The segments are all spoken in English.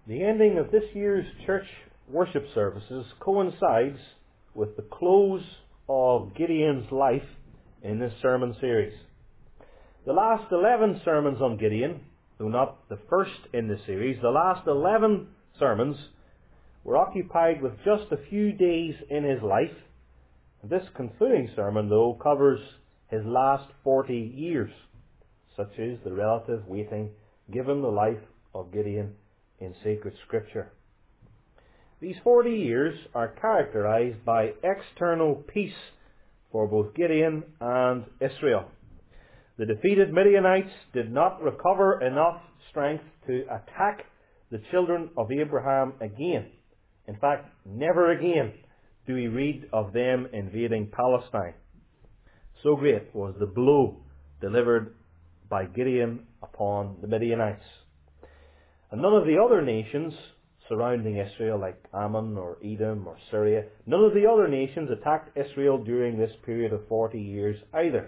The ending of this year's church worship services coincides with the close of Gideon's life in this sermon series. The last 11 sermons on Gideon, though not the first in the series, the last 11 sermons were occupied with just a few days in his life. This concluding sermon, though, covers his last 40 years. Such is the relative weighting given the life of Gideon in sacred scripture. These 40 years are characterized by external peace for both Gideon and Israel. The defeated Midianites did not recover enough strength to attack the children of Abraham again. In fact, never again do we read of them invading Palestine. So great was the blow delivered by Gideon upon the Midianites. And none of the other nations surrounding Israel, like Ammon or Edom or Syria, none of the other nations attacked Israel during this period of 40 years either.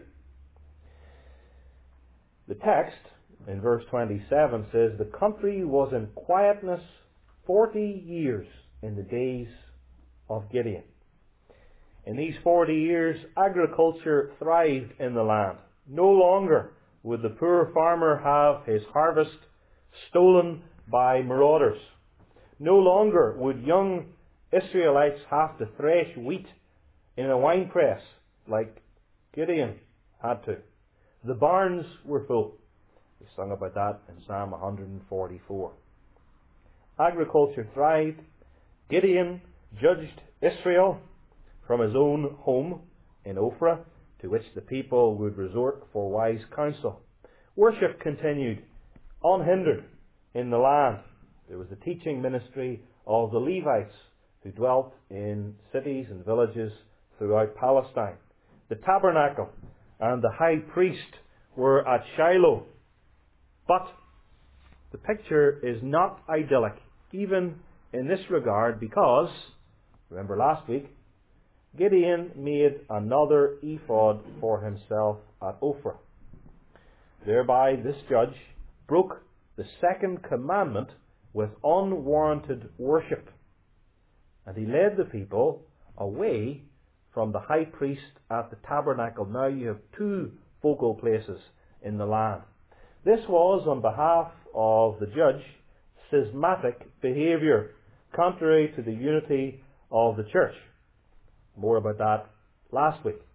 The text in verse 27 says, "The country was in quietness 40 years in the days of Gideon." In these 40 years, agriculture thrived in the land. No longer would the poor farmer have his harvest stolen by marauders. No longer would young Israelites have to thresh wheat in a winepress like Gideon had to. The barns were full. We sung about that in Psalm 144. Agriculture thrived. Gideon judged Israel from his own home in Ophrah, to which the people would resort for wise counsel. Worship continued unhindered in the land. There was the teaching ministry of the Levites who dwelt in cities and villages throughout Palestine. The tabernacle and the high priest were at Shiloh. But the picture is not idyllic, even in this regard, because, remember last week, Gideon made another ephod for himself at Ophrah. Thereby this judge broke the second commandment with unwarranted worship. And he led the people away from the high priest at the tabernacle. Now you have two focal places in the land. This was, on behalf of the judge, schismatic behaviour, contrary to the unity of the church. More about that last week.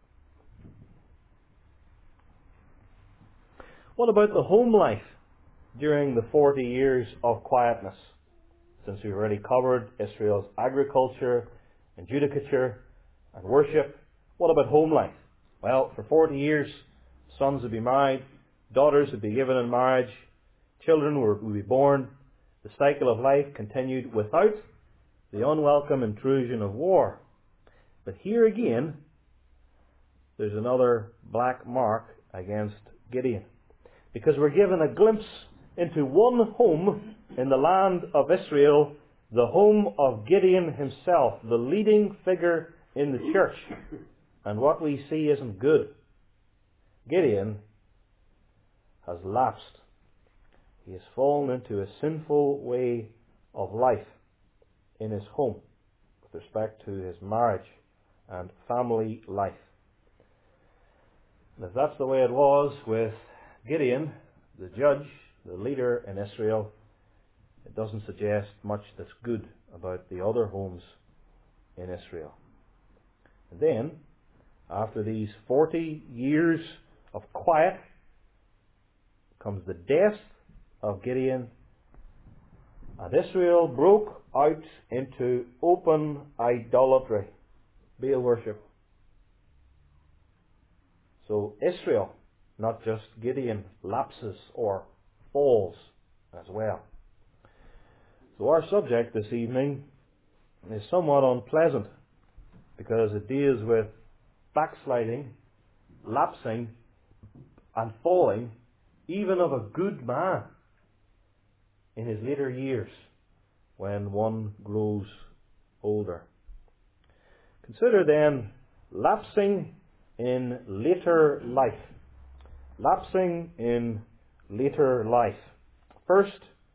What about the home life during the 40 years of quietness? Since we've already covered Israel's agriculture and judicature and worship, what about home life? Well, for 40 years, sons would be married, daughters would be given in marriage, children would be born. The cycle of life continued without the unwelcome intrusion of war. But here again, there's another black mark against Gideon. Because we're given a glimpse into one home in the land of Israel, the home of Gideon himself, the leading figure in the church. And what we see isn't good. Gideon has lapsed. He has fallen into a sinful way of life in his home with respect to his marriage and family life. And if that's the way it was with Gideon, the judge, the leader in Israel, it doesn't suggest much that's good about the other homes in Israel. And then, after these 40 years of quiet, comes the death of Gideon, and Israel broke out into open idolatry, Baal worship. So Israel, not just Gideon, lapses or falls as well. So our subject this evening is somewhat unpleasant because it deals with backsliding, lapsing, and falling, even of a good man in his later years when one grows older. Consider then lapsing in later life. Lapsing in later life. First,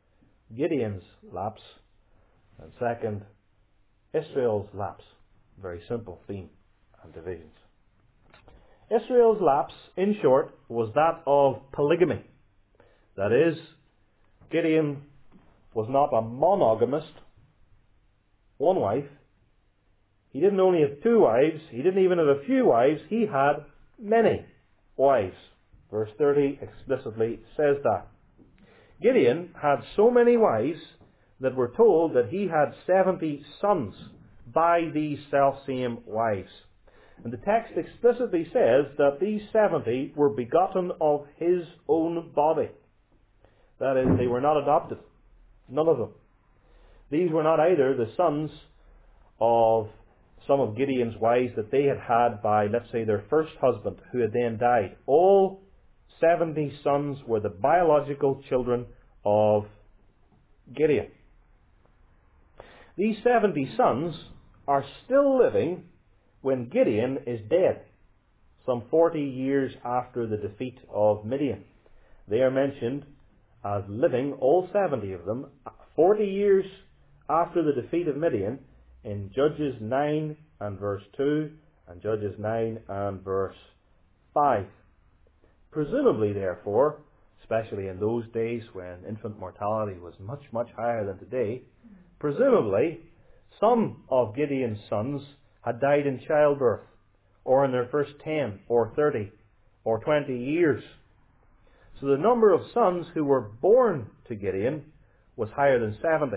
Gideon's lapse, and second, Israel's lapse. Very simple theme and divisions. Israel's lapse, in short, was that of polygamy. That is, Gideon was not a monogamist, one wife. He didn't only have two wives, he didn't even have a few wives, he had many wives. Verse 30 explicitly says that. Gideon had so many wives that we're told that he had 70 sons by these selfsame wives. And the text explicitly says that these 70 were begotten of his own body. That is, they were not adopted. None of them. These were not either the sons of some of Gideon's wives that they had had by, let's say, their first husband, who had then died. All 70 sons were the biological children of Gideon. These 70 sons are still living when Gideon is dead, some 40 years after the defeat of Midian. They are mentioned as living, all 70 of them, 40 years after the defeat of Midian, in Judges 9 and verse 2 and Judges 9 and verse 5. Presumably, therefore, especially in those days when infant mortality was much, much higher than today, presumably some of Gideon's sons had died in childbirth, or in their first 10 or 30 or 20 years. So the number of sons who were born to Gideon was higher than 70.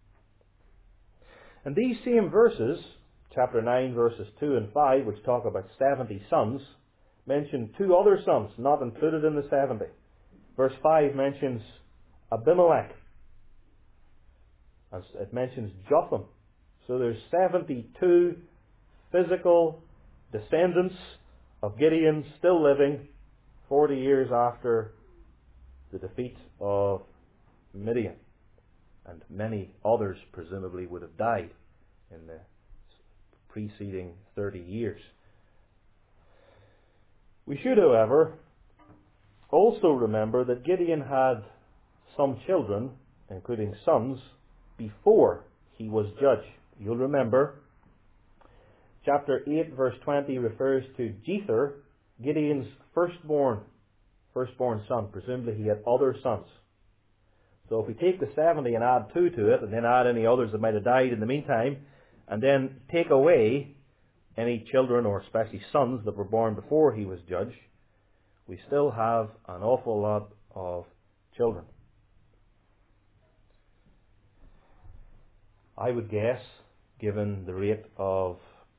And these same verses, chapter 9 verses 2 and 5, which talk about 70 sons, mention two other sons not included in the 70. Verse 5 mentions Abimelech. It mentions Jotham. So there's 72 physical descendants of Gideon still living 40 years after the defeat of Midian. And many others presumably would have died in the preceding 30 years. We should, however, also remember that Gideon had some children, including sons, before he was judge. You'll remember, chapter 8 verse 20 refers to Jether, Gideon's firstborn son. Presumably he had other sons. So if we take the 70 and add 2 to it, and then add any others that might have died in the meantime, and then take away any children, or especially sons, that were born before he was judge, we still have an awful lot of children. I would guess, given the rate of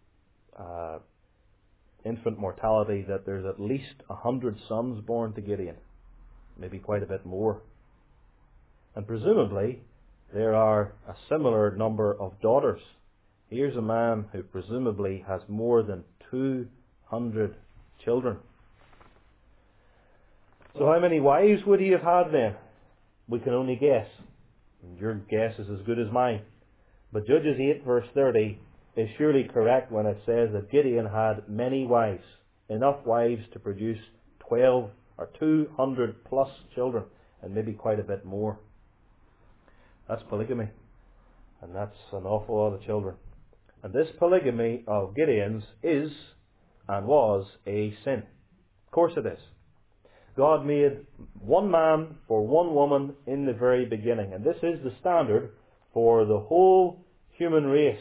infant mortality, that there's at least 100 sons born to Gideon, maybe quite a bit more. And presumably there are a similar number of daughters. Here's a man who presumably has more than 200 children. So how many wives would he have had then? We can only guess. And your guess is as good as mine. But Judges 8 verse 30 is surely correct when it says that Gideon had many wives, enough wives to produce 12 or 200 plus children, and maybe quite a bit more. That's polygamy, and that's an awful lot of children. And this polygamy of Gideon's is and was a sin. Of course it is. God made one man for one woman in the very beginning, and this is the standard for the whole human race,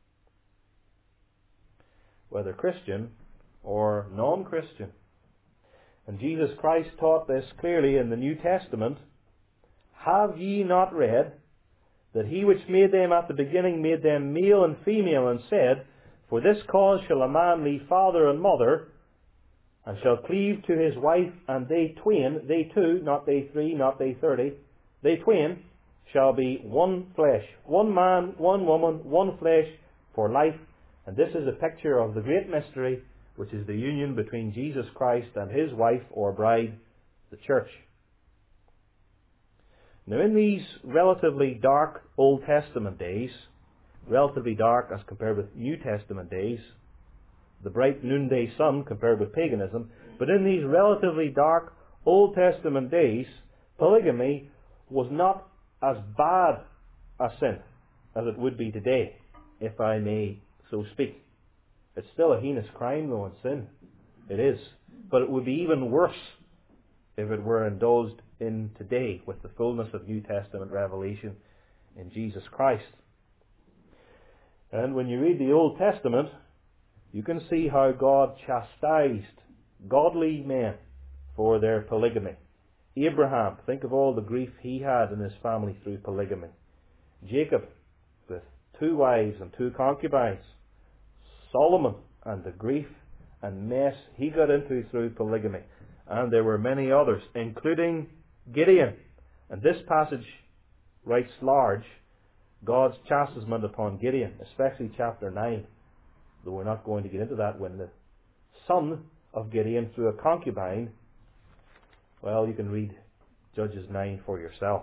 whether Christian or non-Christian. And Jesus Christ taught this clearly in the New Testament. Have ye not read that he which made them at the beginning made them male and female, and said, For this cause shall a man leave father and mother, and shall cleave to his wife, and they twain, they two, not they three, not they 30, they twain shall be one flesh. One man, one woman, one flesh for life. And this is a picture of the great mystery, which is the union between Jesus Christ and his wife or bride, the church. Now in these relatively dark Old Testament days, relatively dark as compared with New Testament days, the bright noonday sun compared with paganism, but in these relatively dark Old Testament days, polygamy was not as bad a sin as it would be today, if I may so speak. It's still a heinous crime though, and sin. It is. But it would be even worse if it were indulged in today with the fullness of New Testament revelation in Jesus Christ. And when you read the Old Testament, you can see how God chastised godly men for their polygamy. Abraham, think of all the grief he had in his family through polygamy. Jacob, with 2 wives and 2 concubines. Solomon, and the grief and mess he got into through polygamy. And there were many others, including Gideon. And this passage writes large God's chastisement upon Gideon, especially chapter 9. Though we're not going to get into that, when the son of Gideon through a concubine, well, you can read Judges 9 for yourself.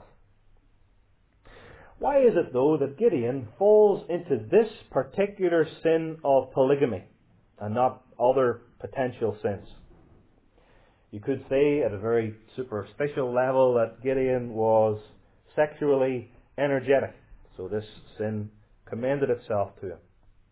Why is it, though, that Gideon falls into this particular sin of polygamy and not other potential sins? You could say at a very superficial level that Gideon was sexually energetic, so this sin commended itself to him.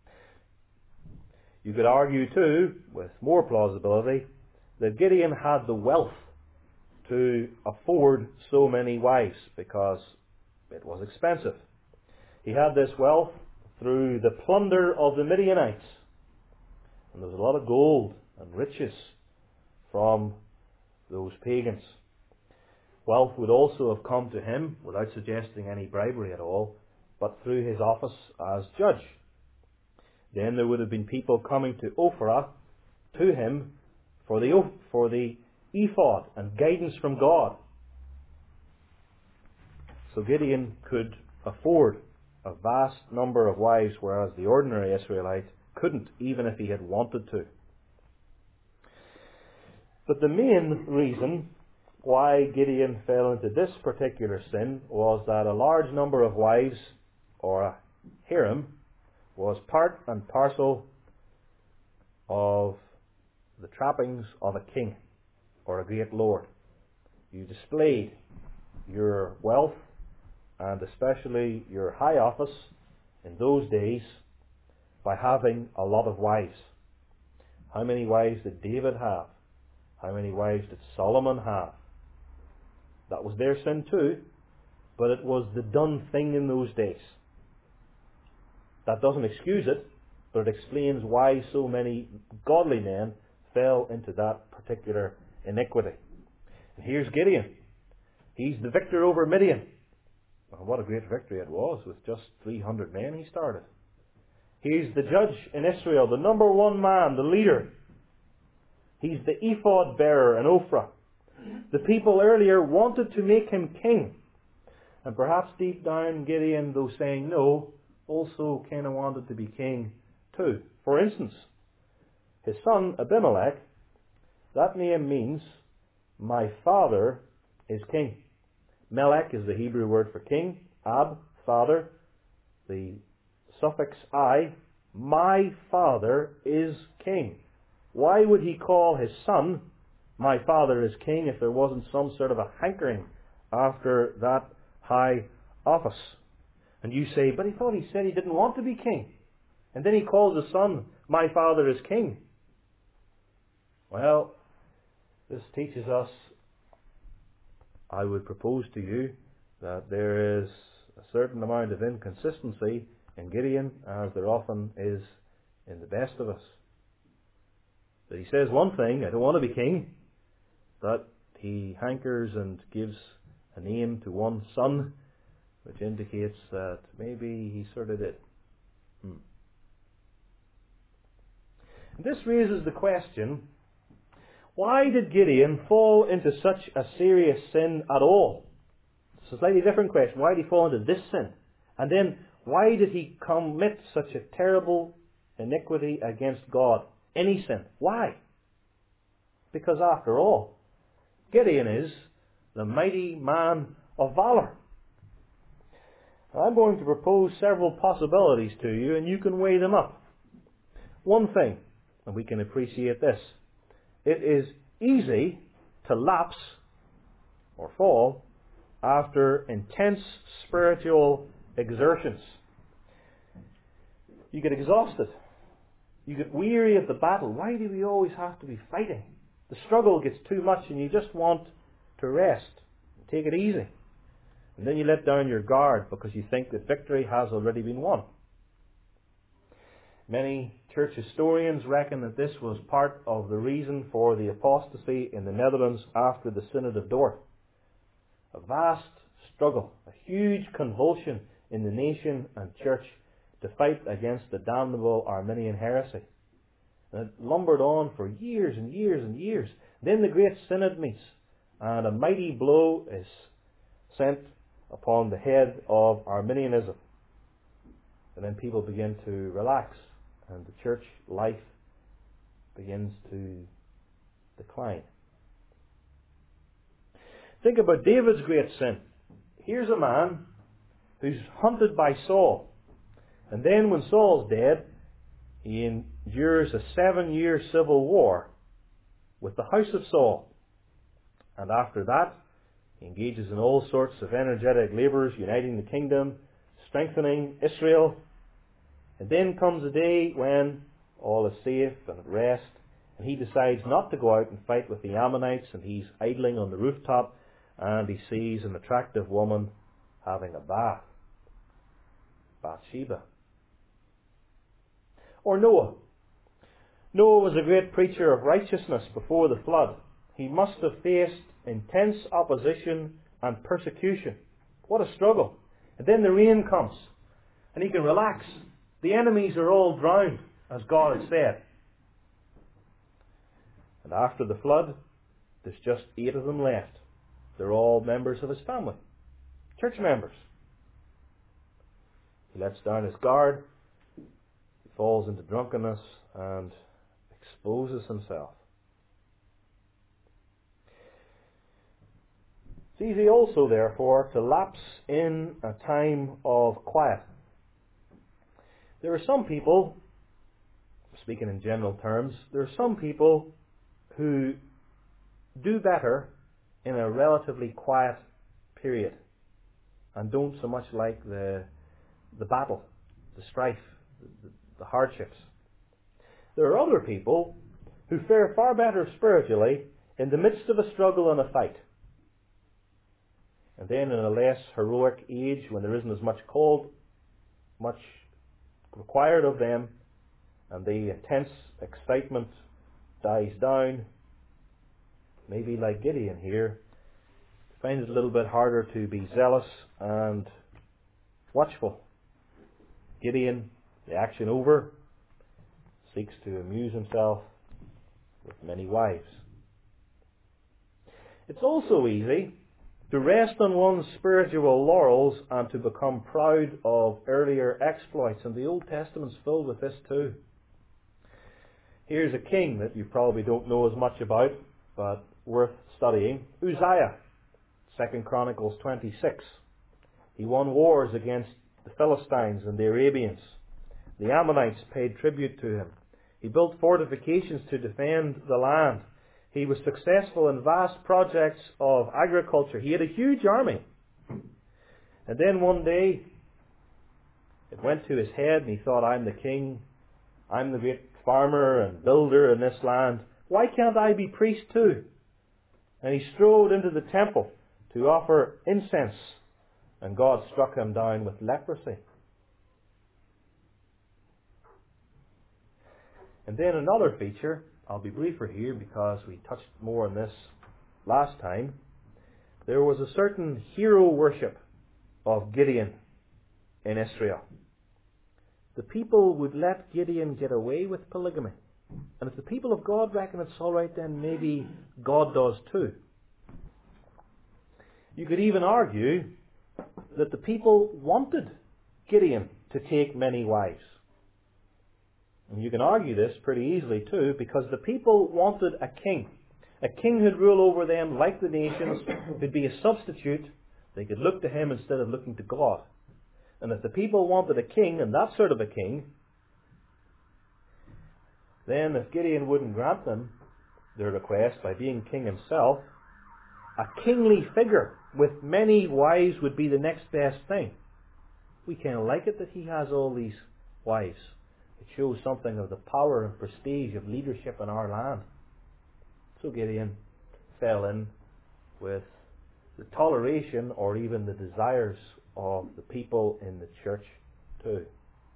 You could argue too, with more plausibility, that Gideon had the wealth to afford so many wives because it was expensive. He had this wealth through the plunder of the Midianites. And there was a lot of gold and riches from those pagans. Wealth would also have come to him, without suggesting any bribery at all, but through his office as judge. Then there would have been people coming to Ophrah to him for the ephod and guidance from God. So Gideon could afford a vast number of wives, whereas the ordinary Israelite couldn't, even if he had wanted to. But the main reason why Gideon fell into this particular sin was that a large number of wives, or a harem, was part and parcel of the trappings of a king or a great lord. You displayed your wealth and especially your high office in those days by having a lot of wives. How many wives did David have? How many wives did Solomon have? That was their sin too, but it was the done thing in those days. That doesn't excuse it, but it explains why so many godly men fell into that particular iniquity. And here's Gideon. He's the victor over Midian. Well, what a great victory it was, with just 300 men he started. He's the judge in Israel, the number one man, the leader. He's the ephod bearer in Ophrah. The people earlier wanted to make him king. And perhaps deep down Gideon, though saying no, also kind of wanted to be king too. For instance, his son Abimelech, that name means, my father is king. Melech is the Hebrew word for king. Ab, father. The suffix I, my father is king. Why would he call his son, my father is king, if there wasn't some sort of a hankering after that high office? And you say, but he said he didn't want to be king. And then he calls his son, my father is king. Well, this teaches us, I would propose to you, that there is a certain amount of inconsistency in Gideon, as there often is in the best of us. That he says one thing, I don't want to be king, but he hankers and gives a name to one son, which indicates that maybe he sort of did. This raises the question, why did Gideon fall into such a serious sin at all? It's a slightly different question. Why did he fall into this sin? And then, why did he commit such a terrible iniquity against God? Any sin. Why? Because after all, Gideon is the mighty man of valor. I'm going to propose several possibilities to you, and you can weigh them up. One thing, and we can appreciate this, it is easy to lapse or fall after intense spiritual exertions. You get exhausted. You get weary of the battle. Why do we always have to be fighting? The struggle gets too much and you just want to rest. Take it easy. And then you let down your guard because you think that victory has already been won. Many church historians reckon that this was part of the reason for the apostasy in the Netherlands after the Synod of Dort. A vast struggle, a huge convulsion in the nation and church to fight against the damnable Arminian heresy. And it lumbered on for years and years and years. Then the Great Synod meets, and a mighty blow is sent upon the head of Arminianism. And then people begin to relax, and the church life begins to decline. Think about David's great sin. Here's a man who's hunted by Saul. And then when Saul's dead, he endures a 7-year civil war with the house of Saul. And after that, he engages in all sorts of energetic labours, uniting the kingdom, strengthening Israel. And then comes a day when all is safe and at rest, and he decides not to go out and fight with the Ammonites, and he's idling on the rooftop, and he sees an attractive woman having a bath. Bathsheba. Or Noah. Noah was a great preacher of righteousness before the flood. He must have faced intense opposition and persecution. What a struggle. And then the rain comes, and he can relax. The enemies are all drowned, as God had said. And after the flood, there's just 8 of them left. They're all members of his family. Church members. He lets down his guard. He falls into drunkenness and exposes himself. It's easy also, therefore, to lapse in a time of quiet. There are some people, speaking in general terms, there are some people who do better in a relatively quiet period and don't so much like the battle, the strife, the hardships. There are other people who fare far better spiritually in the midst of a struggle and a fight. And then in a less heroic age, when there isn't as much much required of them, and the intense excitement dies down, maybe like Gideon here, finds it a little bit harder to be zealous and watchful. Gideon, the action over, seeks to amuse himself with many wives. It's also easy to rest on one's spiritual laurels and to become proud of earlier exploits, and the Old Testament's filled with this too. Here's a king that you probably don't know as much about, but worth studying. Uzziah, 2 Chronicles 26. He won wars against the Philistines and the Arabians. The Ammonites paid tribute to him. He built fortifications to defend the land. He was successful in vast projects of agriculture. He had a huge army. And then one day, it went to his head and he thought, I'm the king. I'm the great farmer and builder in this land. Why can't I be priest too? And he strode into the temple to offer incense. And God struck him down with leprosy. And then another feature, I'll be briefer here because we touched more on this last time. There was a certain hero worship of Gideon in Israel. The people would let Gideon get away with polygamy. And if the people of God reckon it's all right, then maybe God does too. You could even argue that the people wanted Gideon to take many wives. And you can argue this pretty easily too, because the people wanted a king who'd rule over them like the nations, who'd be a substitute. They could look to him instead of looking to God. And if the people wanted a king, and that sort of a king, then if Gideon wouldn't grant them their request by being king himself, a kingly figure with many wives would be the next best thing. We kind of like it that he has all these wives. It shows something of the power and prestige of leadership in our land. So Gideon fell in with the toleration or even the desires of the people in the church too.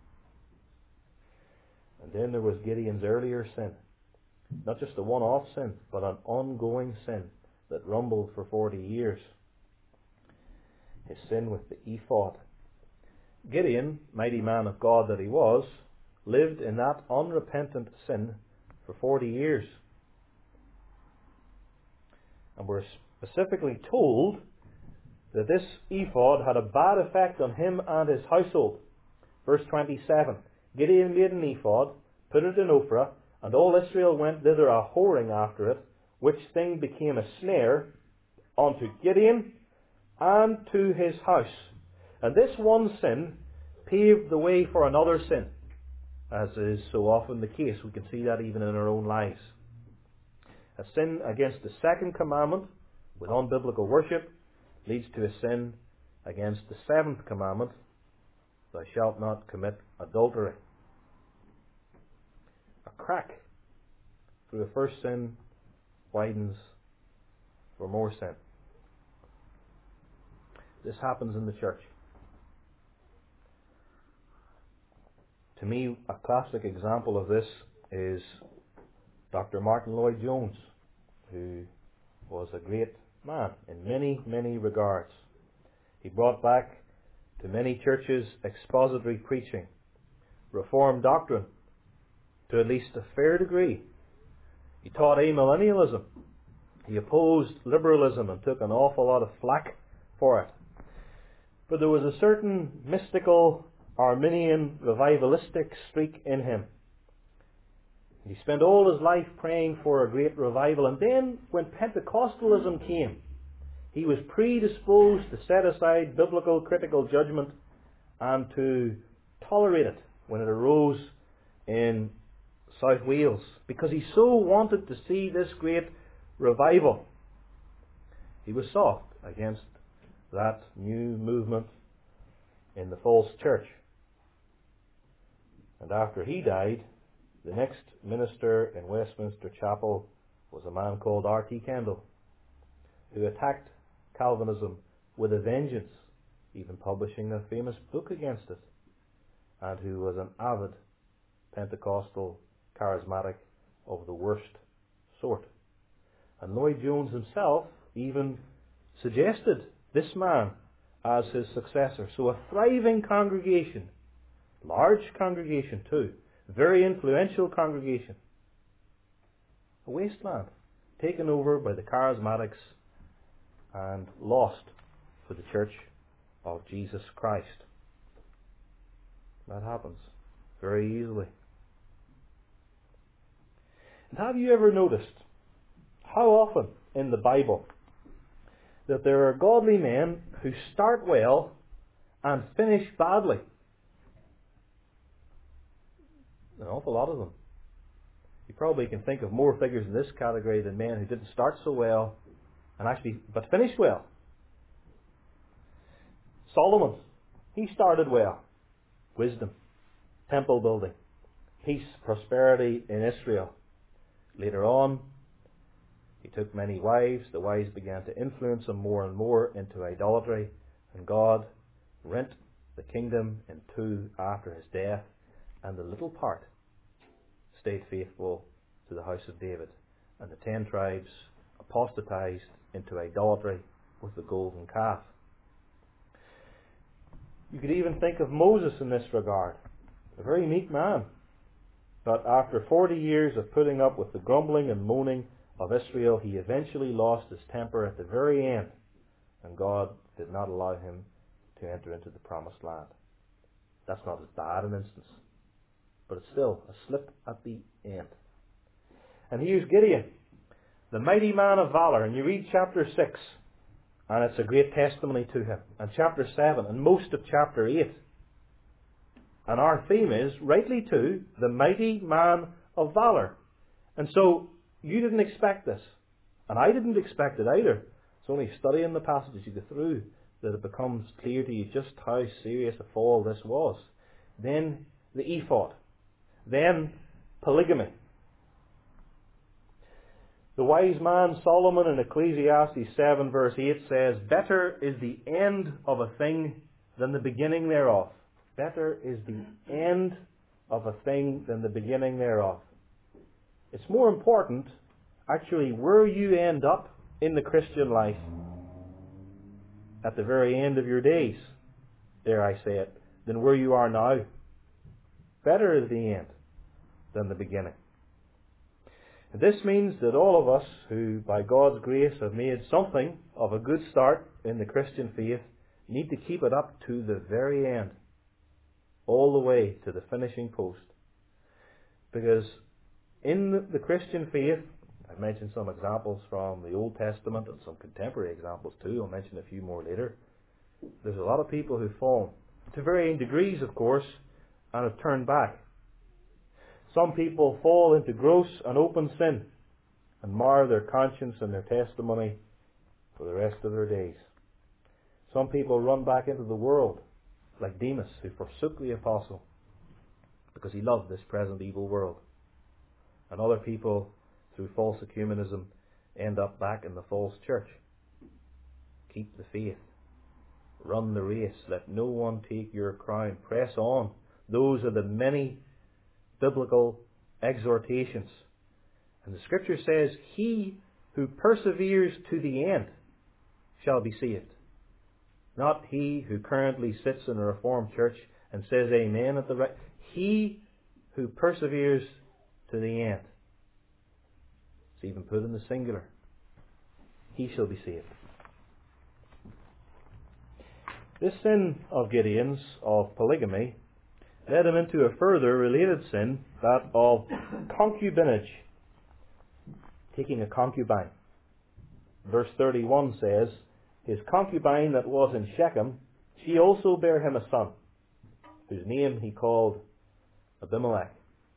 And then there was Gideon's earlier sin. Not just a one-off sin, but an ongoing sin that rumbled for 40 years. His sin with the ephod. Gideon, mighty man of God that he was, lived in that unrepentant sin for 40 years. And we're specifically told that this ephod had a bad effect on him and his household. Verse 27, Gideon made an ephod, put it in Ophrah, and all Israel went thither a whoring after it, which thing became a snare unto Gideon and to his house. And this one sin paved the way for another sin, as is so often the case. We can see that even in our own lives. A sin against the second commandment with unbiblical worship leads to a sin against the seventh commandment, thou shalt not commit adultery. A crack through the first sin widens for more sin. This happens in the church. To me, a classic example of this is Dr. Martin Lloyd-Jones, who was a great man in many, many regards. He brought back to many churches expository preaching, Reformed doctrine to at least a fair degree. He taught amillennialism. He opposed liberalism and took an awful lot of flack for it. But there was a certain mystical Arminian revivalistic streak in him. He spent all his life praying for a great revival, and then when Pentecostalism came, he was predisposed to set aside biblical critical judgment and to tolerate it when it arose in South Wales, because he so wanted to see this great revival. He was soft against that new movement in the false church. And after he died, the next minister in Westminster Chapel was a man called R.T. Kendall, who attacked Calvinism with a vengeance, even publishing a famous book against it, and who was an avid Pentecostal charismatic of the worst sort. And Lloyd-Jones himself even suggested this man as his successor. So a thriving congregation, large congregation too, very influential congregation, a wasteland taken over by the charismatics and lost for the Church of Jesus Christ. That happens very easily. And have you ever noticed how often in the Bible that there are godly men who start well and finish badly? An awful lot of them. You probably can think of more figures in this category than men who didn't start so well but finished well. Solomon, he started well. Wisdom, temple building, peace, prosperity in Israel. Later on, he took many wives. The wives began to influence him more and more into idolatry, and God rent the kingdom in two after his death, and the little part stayed faithful to the house of David, and the 10 tribes apostatized into idolatry with the golden calf. You could even think of Moses in this regard, a very meek man, but after 40 years of putting up with the grumbling and moaning of Israel, he eventually lost his temper at the very end, and God did not allow him to enter into the promised land. That's not as bad an instance, but it's still a slip at the end. And here's Gideon, the mighty man of valor, and you read chapter 6, and it's a great testimony to him, and chapter 7, and most of chapter 8. And our theme is, rightly too, the mighty man of valor. And so, you didn't expect this, and I didn't expect it either. It's only studying the passages you go through that it becomes clear to you just how serious a fall this was. Then the ephod. Then polygamy. The wise man Solomon in Ecclesiastes 7 verse 8 says, "Better is the end of a thing than the beginning thereof." Better is the end of a thing than the beginning thereof. It's more important, actually, where you end up in the Christian life at the very end of your days, dare I say it, than where you are now. Better is the end than the beginning. And this means that all of us who, by God's grace, have made something of a good start in the Christian faith need to keep it up to the very end, all the way to the finishing post. Because in the Christian faith, I've mentioned some examples from the Old Testament and some contemporary examples too. I'll mention a few more later. There's a lot of people who've fallen, to varying degrees, of course, and have turned back. Some people fall into gross and open sin and mar their conscience and their testimony for the rest of their days. Some people run back into the world, like Demas, who forsook the apostle because he loved this present evil world. And other people, through false ecumenism, end up back in the false church. Keep the faith. Run the race. Let no one take your crown. Press on. Those are the many biblical exhortations. And the Scripture says, "He who perseveres to the end shall be saved." Not he who currently sits in a Reformed church and says amen at the right. He who perseveres to the end. It's even put in the singular. He shall be saved. This sin of Gideon's, of polygamy, led him into a further related sin, that of concubinage, taking a concubine. Verse 31 says, "His concubine that was in Shechem, she also bare him a son, whose name he called Abimelech."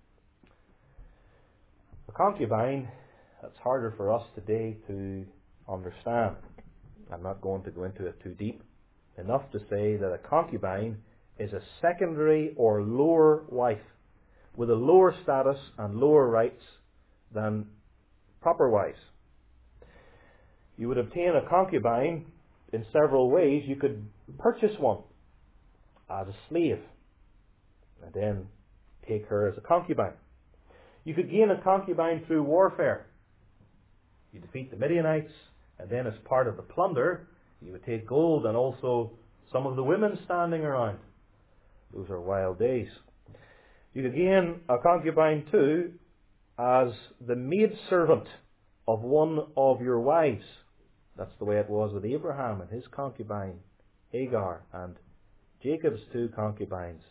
A concubine, that's harder for us today to understand. I'm not going to go into it too deep. Enough to say that a concubine is a secondary or lower wife with a lower status and lower rights than proper wives. You would obtain a concubine in several ways. You could purchase one as a slave and then take her as a concubine. You could gain a concubine through warfare. You defeat the Midianites, and then as part of the plunder, you would take gold and also some of the women standing around. Those are wild days. You could gain a concubine too as the maidservant of one of your wives. That's the way it was with Abraham and his concubine Hagar, and Jacob's two concubines.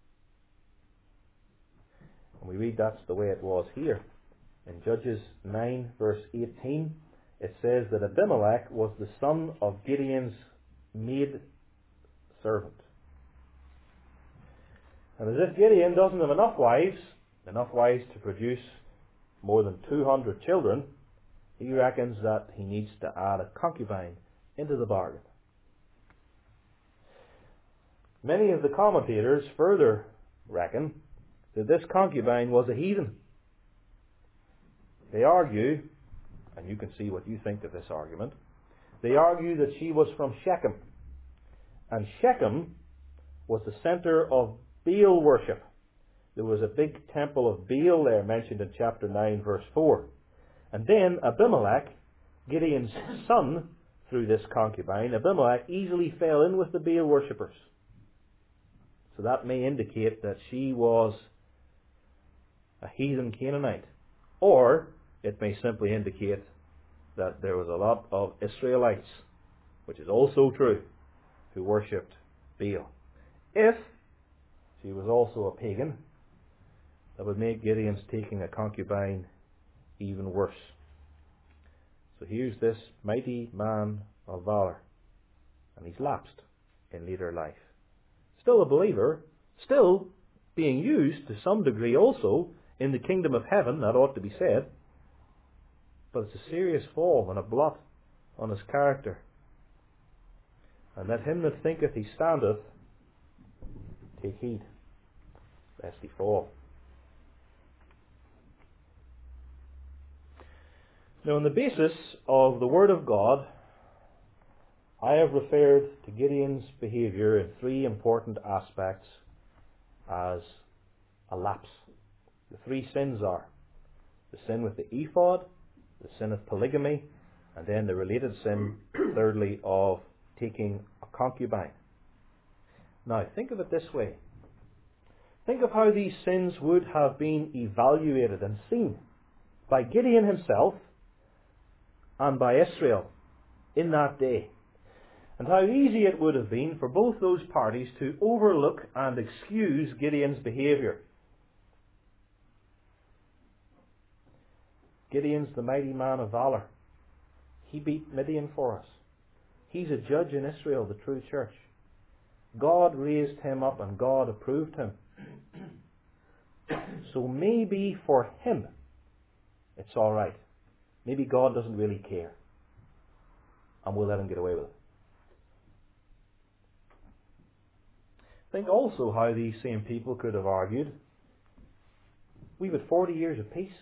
And we read that's the way it was here. In Judges 9 verse 18, it says that Abimelech was the son of Gideon's maid servant. And as if Gideon doesn't have enough wives to produce more than 200 children, he reckons that he needs to add a concubine into the bargain. Many of the commentators further reckon that this concubine was a heathen. They argue, and you can see what you think of this argument, they argue that she was from Shechem. And Shechem was the center of Baal worship. There was a big temple of Baal there mentioned in chapter 9 verse 4. And then Abimelech, Gideon's son, through this concubine, Abimelech easily fell in with the Baal worshippers. So that may indicate that she was a heathen Canaanite. Or it may simply indicate that there was a lot of Israelites, which is also true, who worshipped Baal. If she was also a pagan, that would make Gideon's taking a concubine even worse. So here's this mighty man of valor, and he's lapsed in later life. Still a believer, still being used to some degree also in the kingdom of heaven, that ought to be said, but it's a serious fall and a blot on his character. And let him that thinketh he standeth take heed, lest he fall. Now, on the basis of the Word of God, I have referred to Gideon's behaviour in three important aspects as a lapse. The three sins are the sin with the ephod, the sin of polygamy, and then the related sin, thirdly, of taking a concubine. Now, think of it this way. Think of how these sins would have been evaluated and seen by Gideon himself and by Israel in that day. And how easy it would have been for both those parties to overlook and excuse Gideon's behaviour. Gideon's the mighty man of valour. He beat Midian for us. He's a judge in Israel, the true church. God raised him up and God approved him. So maybe for him it's all right. Maybe God doesn't really care. And we'll let him get away with it. Think also how these same people could have argued, we've had 40 years of peace.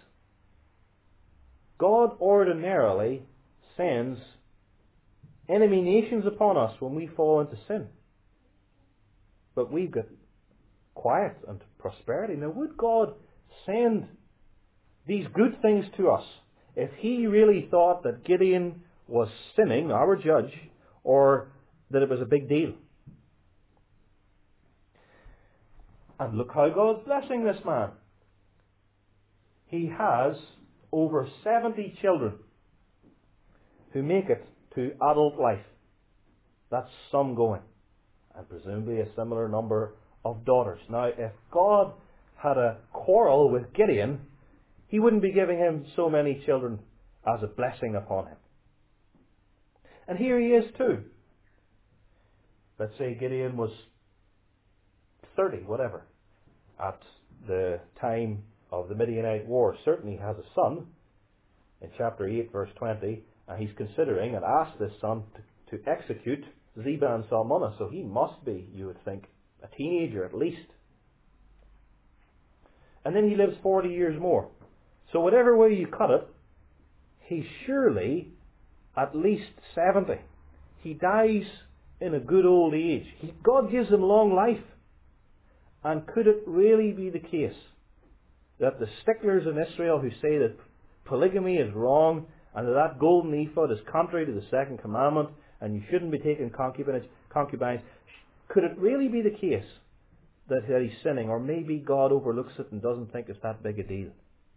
God ordinarily sends enemy nations upon us when we fall into sin. But we've got quiet and prosperity. Now, would God send these good things to us if he really thought that Gideon was sinning, our judge, or that it was a big deal? And look how God's blessing this man. He has over 70 children who make it to adult life. That's some going. And presumably a similar number of daughters. Now, if God had a quarrel with Gideon, he wouldn't be giving him so many children as a blessing upon him. And here he is too. Let's say Gideon was 30, whatever, at the time of the Midianite war. Certainly has a son in chapter 8, verse 20, and he's considering and asked this son to execute Zebah and Salmunna. So he must be, you would think, a teenager at least. And then he lives 40 years more. So whatever way you cut it, he's surely at least 70. He dies in a good old age. God gives him long life. And could it really be the case that the sticklers in Israel who say that polygamy is wrong and that golden ephod is contrary to the second commandment and you shouldn't be taking concubines, could it really be the case that he's sinning? Or maybe God overlooks it and doesn't think it's that big a deal.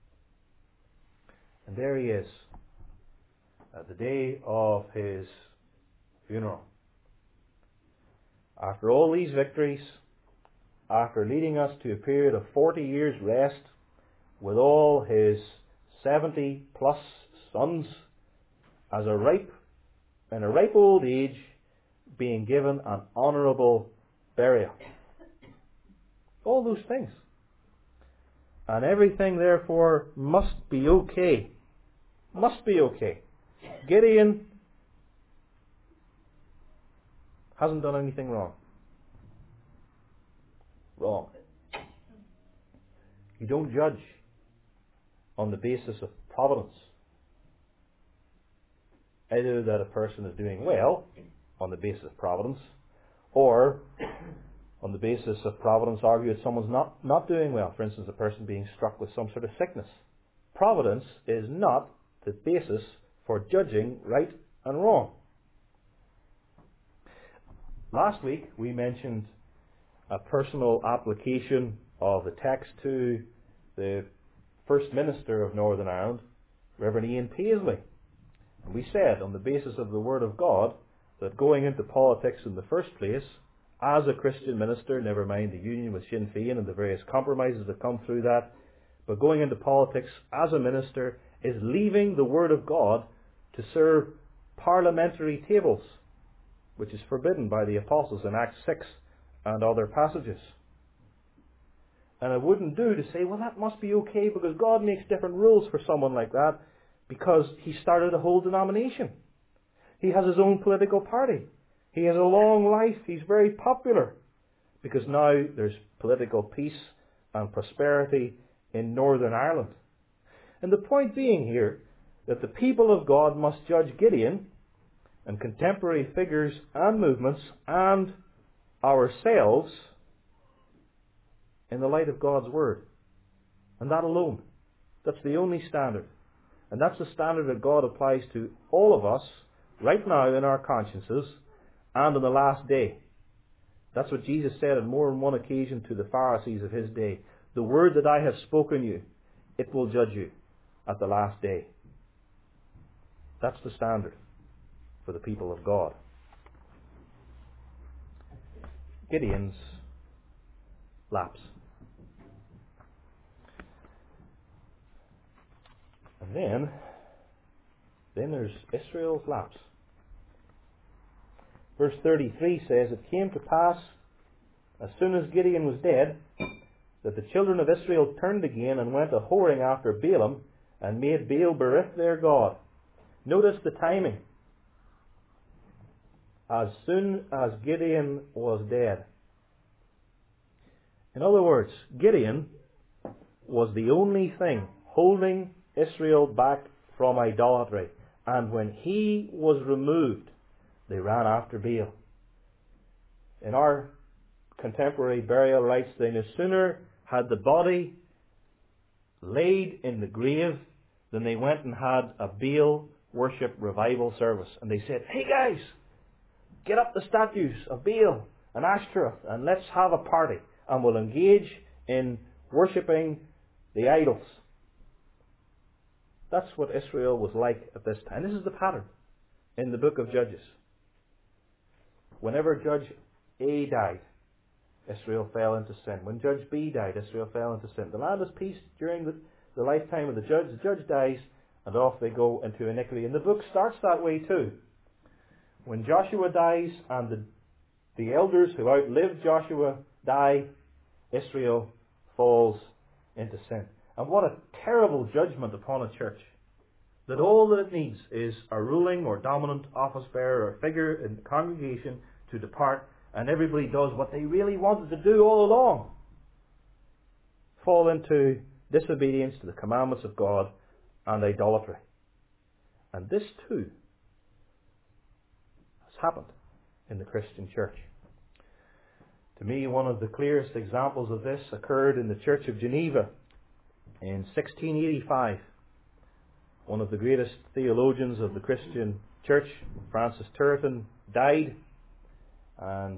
And there he is, at the day of his funeral. After all these victories, after leading us to a period of 40 years rest, with all his 70 plus sons, in a ripe old age, being given an honourable burial. All those things. And everything, therefore, must be okay. Must be okay. Gideon hasn't done anything wrong. Wrong. You don't judge on the basis of providence. Either that a person is doing well on the basis of providence, or on the basis of providence argue that someone's not doing well. For instance, a person being struck with some sort of sickness. Providence is not the basis for judging right and wrong. Last week we mentioned a personal application of the text to the First Minister of Northern Ireland, Reverend Ian Paisley. And we said, on the basis of the Word of God, that going into politics in the first place, as a Christian minister, never mind the union with Sinn Féin and the various compromises that come through that, but going into politics as a minister is leaving the Word of God to serve parliamentary tables, which is forbidden by the apostles in Acts 6 and other passages. And it wouldn't do to say, well, that must be okay because God makes different rules for someone like that because he started a whole denomination. He has his own political party. He has a long life. He's very popular. Because now there's political peace and prosperity in Northern Ireland. And the point being here that the people of God must judge Gideon and contemporary figures and movements and ourselves in the light of God's Word. And that alone. That's the only standard. And that's the standard that God applies to all of us right now in our consciences and on the last day. That's what Jesus said on more than one occasion to the Pharisees of his day. The word that I have spoken you, it will judge you at the last day. That's the standard for the people of God. Gideon's lapse. And then there's Israel's lapse. Verse 33 says, It came to pass, as soon as Gideon was dead, that the children of Israel turned again and went a-whoring after Balaam, and made Baal-berith their god. Notice the timing. As soon as Gideon was dead. In other words, Gideon was the only thing holding Israel back from idolatry. And when he was removed, they ran after Baal. In our contemporary burial rites, they no sooner had the body laid in the grave than they went and had a Baal worship revival service. And they said, Hey guys, get up the statues of Baal and Ashtaroth and let's have a party. And we'll engage in worshipping the idols. That's what Israel was like at this time. This is the pattern in the book of Judges. Whenever Judge A died, Israel fell into sin. When Judge B died, Israel fell into sin. The land is peace during the lifetime of the judge. The judge dies, and off they go into iniquity. And the book starts that way too. When Joshua dies and the elders who outlived Joshua die, Israel falls into sin. And what a terrible judgment upon a church. That all that it needs is a ruling or dominant office bearer or figure in the congregation to depart, and everybody does what they really wanted to do all along. Fall into disobedience to the commandments of God and idolatry. And this too has happened in the Christian church. To me, one of the clearest examples of this occurred in the Church of Geneva in 1685. One of the greatest theologians of the Christian church, Francis Turretin, died, and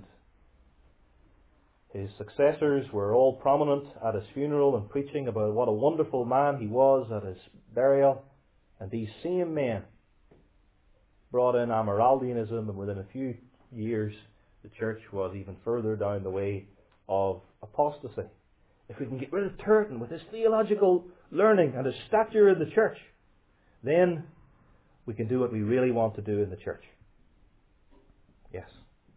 his successors were all prominent at his funeral and preaching about what a wonderful man he was at his burial. And these same men brought in Amyraldianism, and within a few years the church was even further down the way of apostasy. If we can get rid of Turretin with his theological learning and his stature in the church, then we can do what we really want to do in the church. Yes.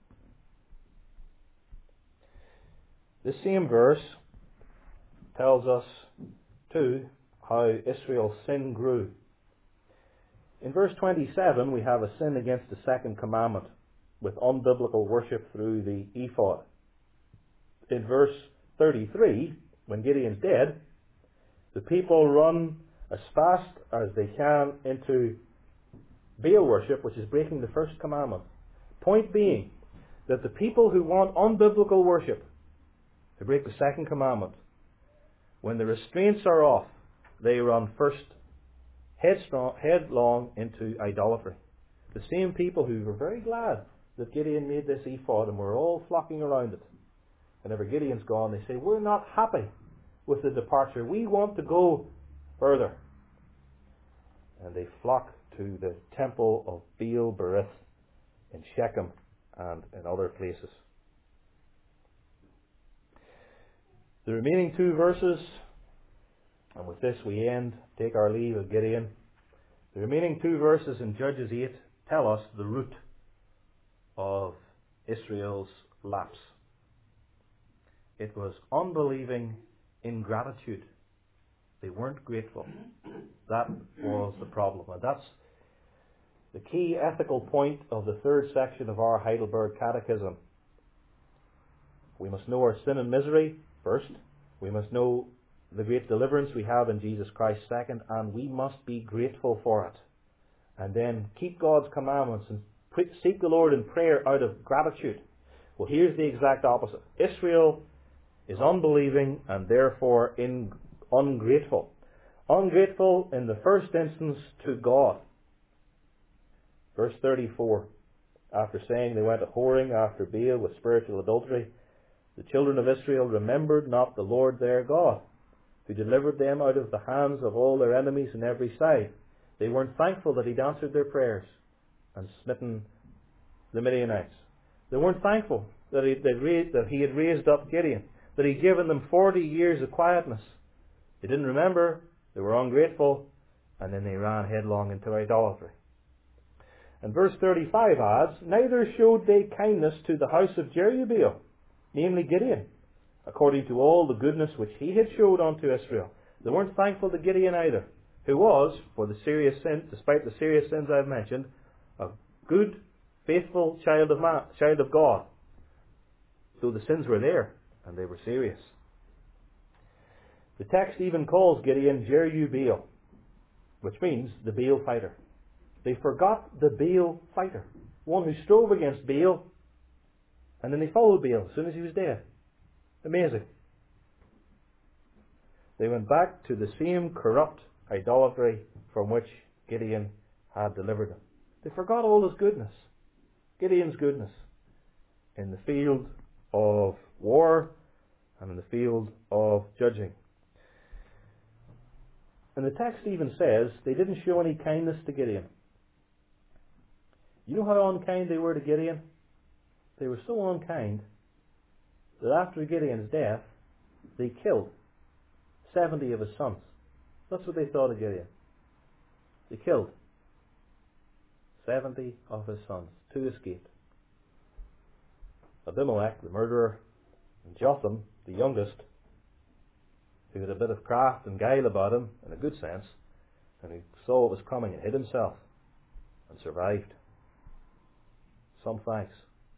This same verse tells us, too, how Israel's sin grew. In verse 27, we have a sin against the second commandment with unbiblical worship through the ephod. In verse 33, when Gideon's dead, the people run as fast as they can into Baal worship, which is breaking the first commandment. Point being that the people who want unbiblical worship, to break the second commandment, when the restraints are off, they run first headlong into idolatry. The same people who were very glad that Gideon made this ephod and were all flocking around it. Whenever Gideon's gone, they say, we're not happy with the departure. We want to go further. And they flock to the temple of Baal-berith in Shechem and in other places. The remaining two verses, and with this we end, take our leave of Gideon. The remaining two verses in Judges 8 tell us the root of Israel's lapse. It was unbelieving ingratitude. They weren't grateful. That was the problem. And the key ethical point of the third section of our Heidelberg Catechism. We must know our sin and misery first. We must know the great deliverance we have in Jesus Christ second, and we must be grateful for it. And then keep God's commandments and seek the Lord in prayer out of gratitude. Well, here's the exact opposite. Israel is unbelieving and therefore ungrateful. Ungrateful in the first instance to God. Verse 34, after saying they went a whoring after Baal with spiritual adultery, the children of Israel remembered not the Lord their God, who delivered them out of the hands of all their enemies on every side. They weren't thankful that He'd answered their prayers and smitten the Midianites. They weren't thankful that He had raised up Gideon, that He'd given them 40 years of quietness. They didn't remember, they were ungrateful, and then they ran headlong into idolatry. And verse 35 adds, neither showed they kindness to the house of Jerubbaal, namely Gideon, according to all the goodness which he had showed unto Israel. They weren't thankful to Gideon either, who was, for the serious sin, despite the serious sins I've mentioned, a good, faithful child of God. Though the sins were there, and they were serious. The text even calls Gideon Jerubbaal, which means the Baal fighter. They forgot the Baal fighter, one who strove against Baal, and then they followed Baal as soon as he was dead. Amazing. They went back to the same corrupt idolatry from which Gideon had delivered them. They forgot all his goodness, Gideon's goodness, in the field of war and in the field of judging. And the text even says they didn't show any kindness to Gideon. You know how unkind they were to Gideon? They were so unkind that after Gideon's death, they killed 70 of his sons. That's what they thought of Gideon. They killed 70 of his sons. 2 escaped. Abimelech, the murderer, and Jotham, the youngest, who had a bit of craft and guile about him, in a good sense, and he saw what was coming and hid himself and survived. Some thanks.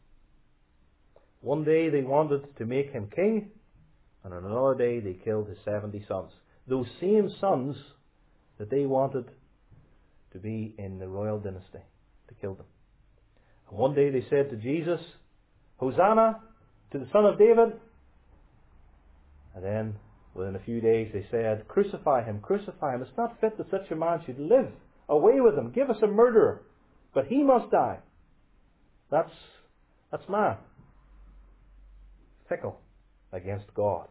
One day they wanted to make him king, and on another day they killed his 70 sons. Those same sons that they wanted to be in the royal dynasty, to kill them. And one day they said to Jesus, Hosanna to the Son of David. And then within a few days they said, crucify him, crucify him. It's not fit that such a man should live. Away with him. Give us a murderer. But he must die. That's man. Fickle against God.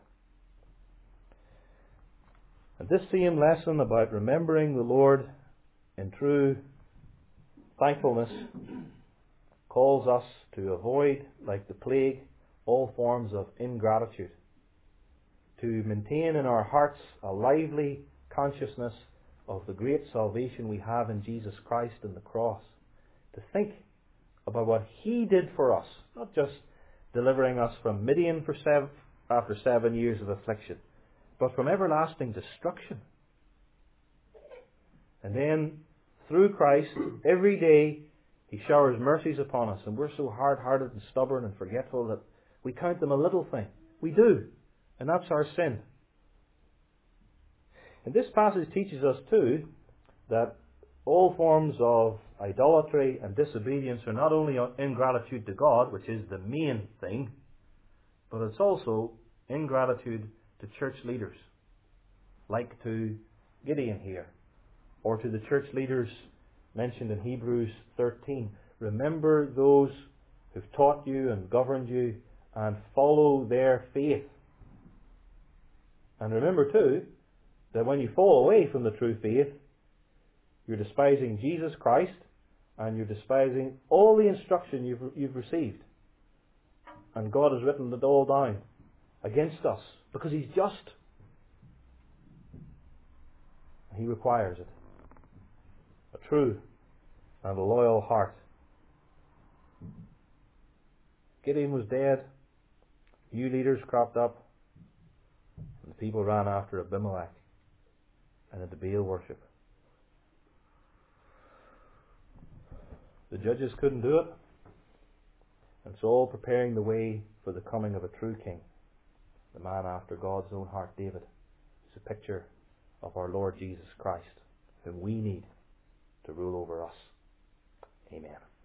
And this same lesson about remembering the Lord in true thankfulness calls us to avoid, like the plague, all forms of ingratitude. To maintain in our hearts a lively consciousness of the great salvation we have in Jesus Christ and the cross. To think about what He did for us, not just delivering us from Midian after 7 years of affliction, but from everlasting destruction. And then, through Christ, every day He showers mercies upon us, and we're so hard-hearted and stubborn and forgetful that we count them a little thing. We do, and that's our sin. And this passage teaches us too that all forms of idolatry and disobedience are not only ingratitude to God, which is the main thing, but it's also ingratitude to church leaders, like to Gideon here, or to the church leaders mentioned in Hebrews 13. Remember those who've taught you and governed you, and follow their faith. And remember too, that when you fall away from the true faith, you're despising Jesus Christ, and you're despising all the instruction you've received. And God has written it all down against us, because He's just. He requires it. A true and a loyal heart. Gideon was dead. New leaders cropped up. And the people ran after Abimelech and into Baal worship. The judges couldn't do it. And Saul preparing the way for the coming of a true king, the man after God's own heart, David, is a picture of our Lord Jesus Christ, whom we need to rule over us. Amen.